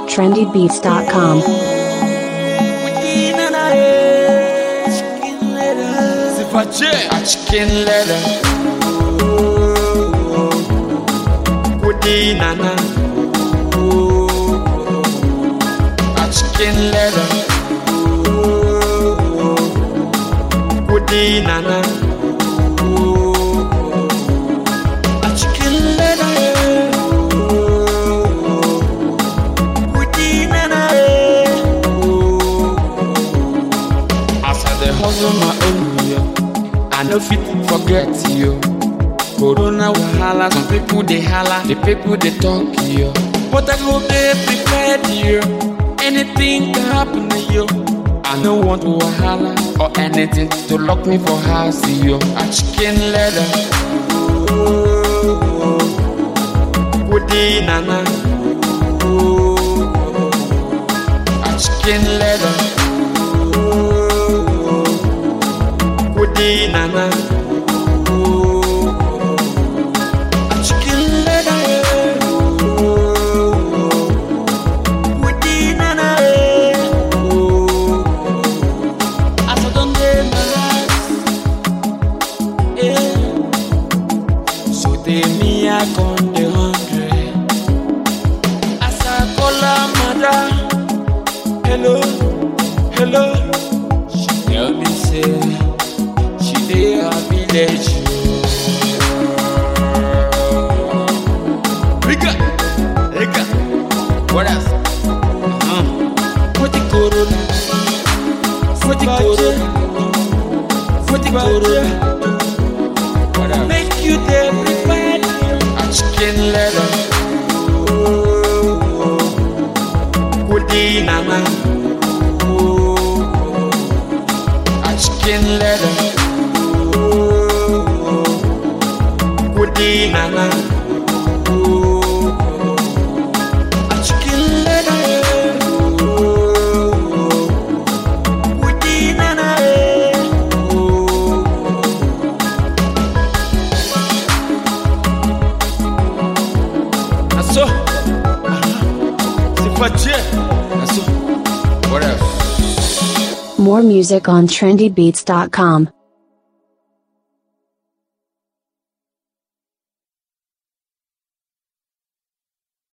trendybeats.com. A chicken leather. Woody nana. A chicken leather. Woody nana. A chicken leather. Woody nana. As I dey hustle my own. I no fit forget you. Corona wahala, some people they holla, the people they talk you. But I hope they prepared you. Anything can happen to you. I don't want wahala or anything to lock me for house you. A chicken leather. Woody nana. A chicken leather. Woody nana. A chicken leather. Woody nana. As I don't get my life, so they me I con the 100. As I call her mother, hello, hello. She tell me say. They are village. Rika, what else? What the corona? What the corona? What the corona? Make you there prepared. A chicken leather. Woody nana. A chicken leather. Woody nana. A chicken leather. Woody nana. Aso. C'est pas Dieu. Aso. What else? More music on trendybeats.com.